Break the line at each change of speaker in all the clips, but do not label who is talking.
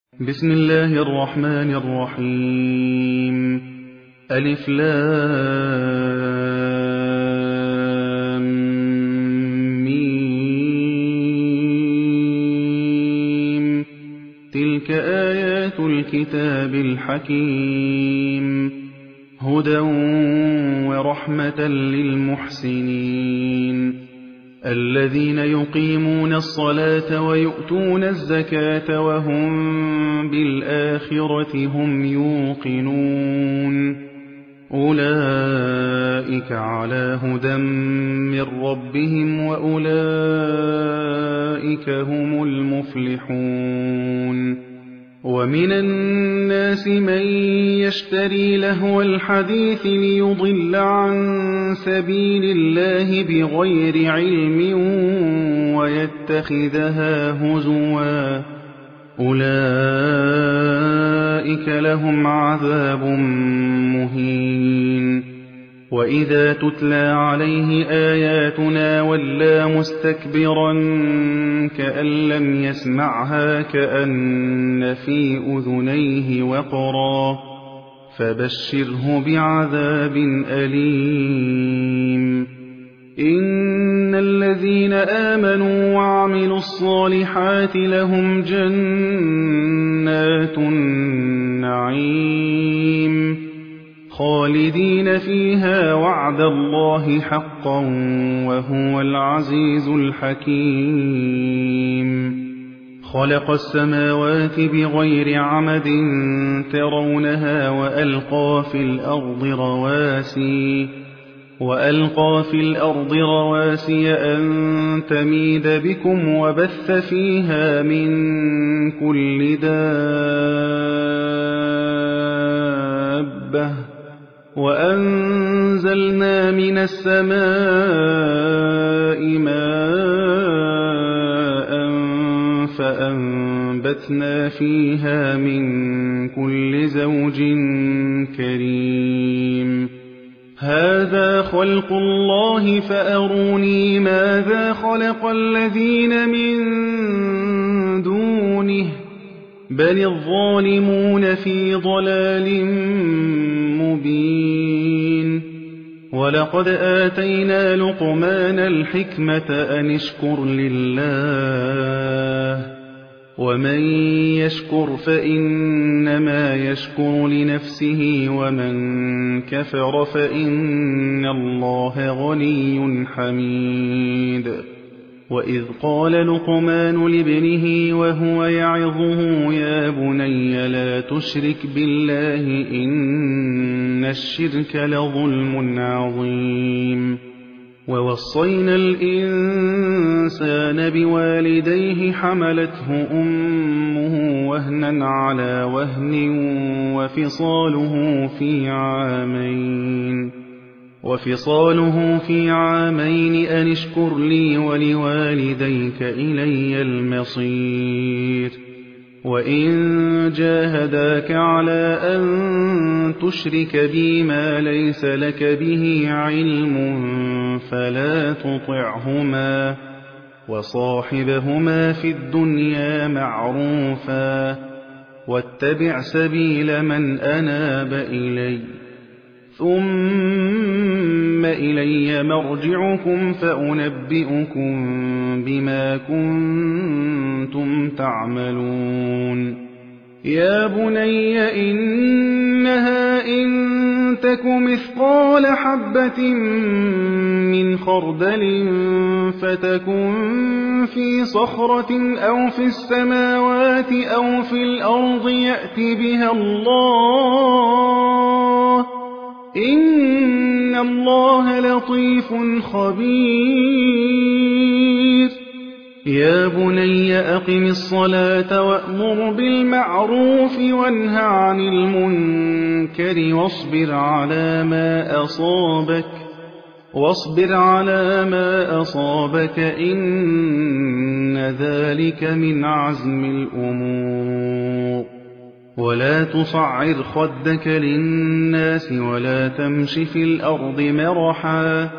بسم الله الرحمن الرحيم. ألف لام ميم. تلك آيات الكتاب الحكيم، هدى ورحمة للمحسنين الذين يقيمون الصلاة ويؤتون الزكاة وهم بالآخرة هم يوقنون. أولئك على هدى من ربهم وأولئك هم المفلحون. ومن الناس من يشتري لهو الحديث ليضل عن سبيل الله بغير علم ويتخذها هزوا، أولئك لهم عذاب مهين. وإذا تتلى عليه آياتنا ولى مستكبرا كأن لم يسمعها كأن في أذنيه وقرا، فبشره بعذاب أليم. إن الذين آمنوا وعملوا الصالحات لهم جنات النعيم خالدين فيها وعد الله حقا وهو العزيز الحكيم. خلق السماوات بغير عمد ترونها وألقى في الأرض رواسي أن تميد بكم وبث فيها من كل دابة وأنزلنا من السماء ماء فأنبتنا فيها من كل زوج كريم. هذا خلق الله فأروني ماذا خلق الذين من دونه بل الظالمون في ضلال مبين. ولقد آتينا لقمان الحكمة أن اشكر لله ومن يشكر فإنما يشكر لنفسه ومن كفر فإن الله غني حميد. وإذ قال لقمان لابنه وهو يعظه يا بني لا تشرك بالله إن الشرك لظلم عظيم. ووصينا الإنسان بوالديه حملته أمه وهنا على وهن وفصاله في عامين أن اشكر لي ولوالديك إلي المصير. وإن جاهداك على أن تشرك بي ما ليس لك به علم فلا تطعهما وصاحبهما في الدنيا معروفا واتبع سبيل من أناب إلي ثم إلي مرجعكم فأنبئكم بما كنتم تعملون. يا بني إنها إن تك مثقال حبة من خردل فتكن في صخرة أو في السماوات أو في الأرض يأت بها الله إن الله لطيف خبير. يا بني أقم الصلاة وأمر بالمعروف وانه عن المنكر واصبر على ما أصابك إن ذلك من عزم الأمور. ولا تصعر خدك للناس ولا تمش في الأرض مرحا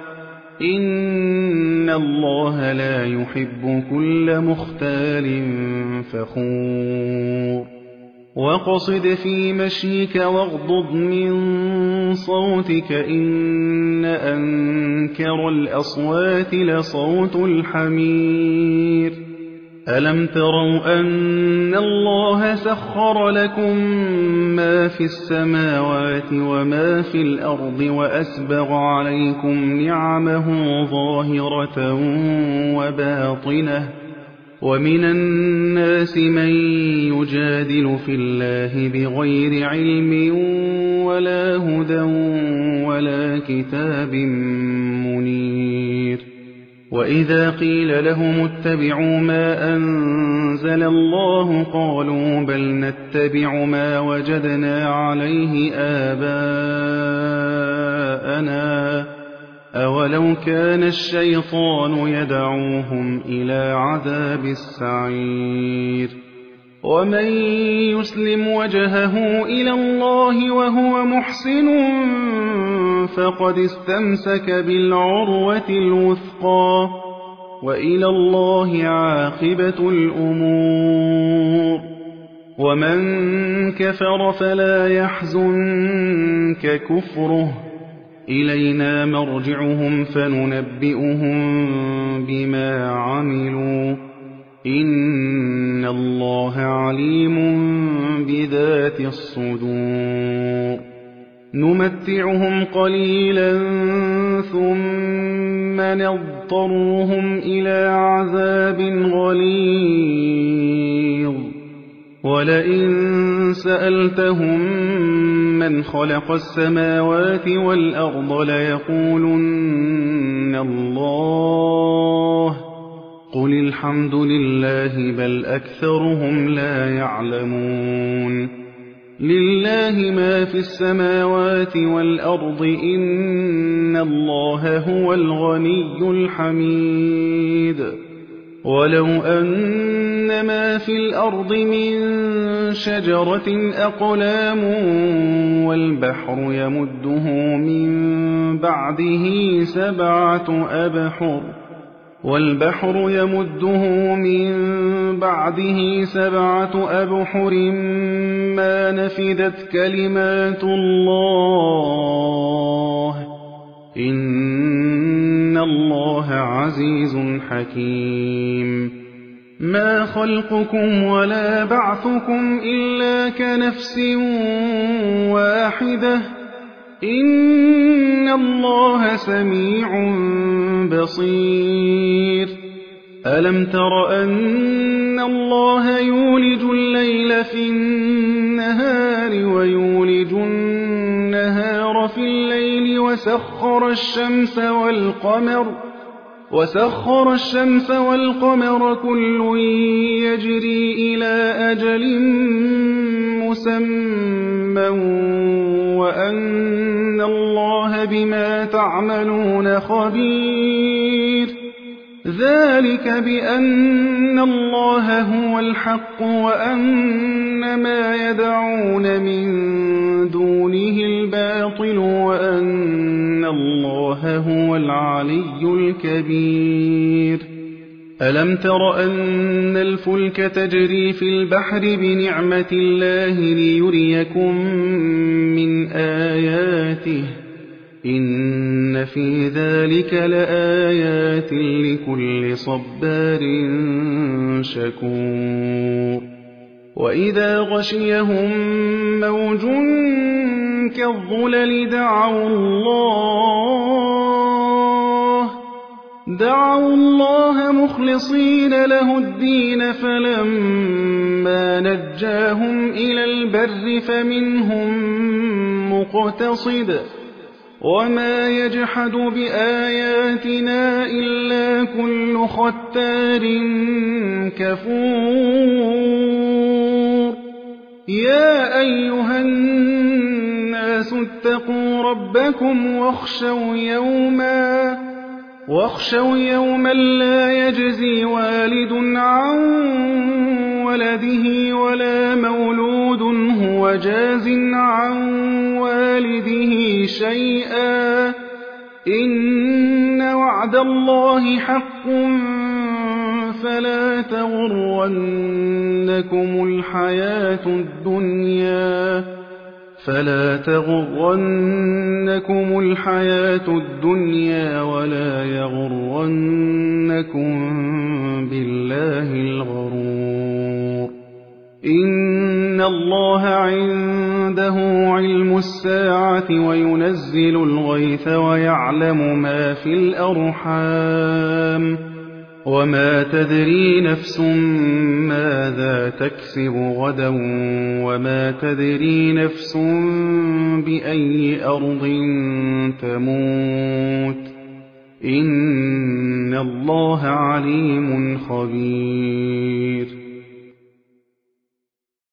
إن الله لا يحب كل مختال فخور وَاقْصِدْ فِي مَشْيِكَ وَاغْضُضْ مِن صَوْتِكَ ۚ إِنَّ أَنكَرَ الْأَصْوَاتِ لَصَوْتُ الْحَمِيرِ أَلَمْ تَرَوْا أَنَّ اللَّهَ سَخَّرَ لَكُم مَّا فِي السَّمَاوَاتِ وَمَا فِي الْأَرْضِ وَأَسْبَغَ عَلَيْكُمْ نِعَمَهُ ظَاهِرَةً وَبَاطِنَةً ۗ وَمِنَ النَّاسِ مَن يُجَادِلُ فِي اللَّهِ بِغَيْرِ عِلْمٍ وَلَا هُدًى وَلَا كِتَابٍ مُّنِيرٍ وَإِذَا قِيلَ لَهُمُ اتَّبِعُوا مَا أَنزَلَ اللَّهُ قَالُوا بَلْ نَتَّبِعُ مَا وَجَدْنَا عَلَيْهِ آبَاءَنَا ۚ أَوَلَوْ كَانَ الشَّيْطَانُ يَدْعُوهُمْ إِلَىٰ عَذَابِ السَّعِيرِ وَمَن يُسْلِمْ وَجْهَهُ إِلَى اللَّهِ وَهُوَ مُحْسِنٌ فَقَدِ اسْتَمْسَكَ بِالْعُرْوَةِ الْوُثْقَىٰ ۗ وَإِلَى اللَّهِ عَاقِبَةُ الْأُمُورِ وَمَن كَفَرَ فَلَا يَحْزُنكَ كُفْرُهُ ۚ إِلَيْنَا مَرْجِعُهُمْ فَنُنَبِّئُهُم بِمَا عَمِلُوا ۚ إِنَّ اللَّهَ عَلِيمٌ بِذَاتِ الصُّدُورِ نُمَتِّعُهُمْ قَلِيلًا ثُمَّ نَضْطَرُّهُمْ إِلَىٰ عَذَابٍ غَلِيظٍ وَلَئِن سَأَلْتَهُم مَّنْ خَلَقَ السَّمَاوَاتِ وَالْأَرْضَ لَيَقُولُنَّ اللَّهُ ۚ قُلِ الْحَمْدُ لِلَّهِ بَلْ أَكْثَرُهُمْ لَا يَعْلَمُونَ لِلَّهِ مَا فِي السَّمَاوَاتِ وَالْأَرْضِ ۚ إِنَّ اللَّهَ هُوَ الْغَنِيُّ الْحَمِيدُ وَلَوْ أَنَّ مَا فِي الْأَرْضِ مِن شَجَرَةٍ أَقْلَامٌ وَالْبَحْرُ يَمُدُّهُ مِن بَعْدِهِ سَبْعَةُ أَبْحُرٍ مَّا نَفِدَتْ كَلِمَاتُ اللَّهِ ۗ إِنَّ اللَّهَ عَزِيزٌ حَكِيمٌ مَا خَلْقُكُمْ وَلَا بَعْثُكُمْ إِلَّا كَنَفْسٍ وَاحِدَةٍ ۗ إِنَّ اللَّهَ سَمِيعٌ بَصِيرٌ أَلَمْ تَرَ أَنَّ اللَّهَ يُولِجُ اللَّيْلَ فِي النَّهَارِ وَيُولِجُ النَّهَارَ في الليل وسخر الشمس والقمر كل يجري إلى أجل مسمى وأن الله بما تعملون خبير ذلك بأن الله هو الحق وأن ما يدعون من دونه الباطل وأن الله هو العلي الكبير ألم تر أن الفلك تجري في البحر بنعمة الله ليريكم من آياته إن في ذلك لآيات لكل صبار شكور وإذا غشيهم موج كالظلل دعوا الله مخلصين له الدين فلما نجاهم إلى البر فمنهم مقتصد وما يجحد بآياتنا إلا كل ختار كفور يا أيها الناس اتقوا ربكم واخشوا يوما لا يجزي والد عن ولده ولا مولود هو جاز عن والده شيئا إن وعد الله حق فلا تغرنكم الحياة الدنيا ولا يغرنكم بالله الغرور إن الله عنده علم الساعة وينزل الغيث ويعلم ما في الأرحام وما تدري نفس ماذا تكسب غدا وما تدري نفس بأي أرض تموت إن الله عليم خبير